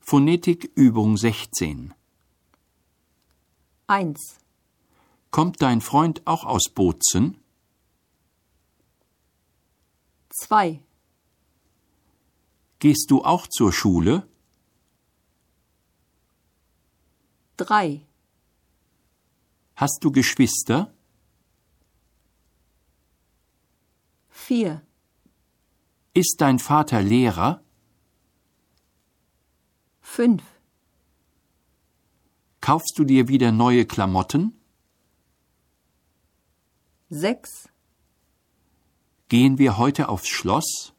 Phonetikübung 16. 1. Kommt dein Freund auch aus Bozen? 2. Gehst du auch zur Schule? 3. Hast du Geschwister? 4. Ist dein Vater Lehrer? 5. Kaufst du dir wieder neue Klamotten? 6. Gehen wir heute aufs Schloss?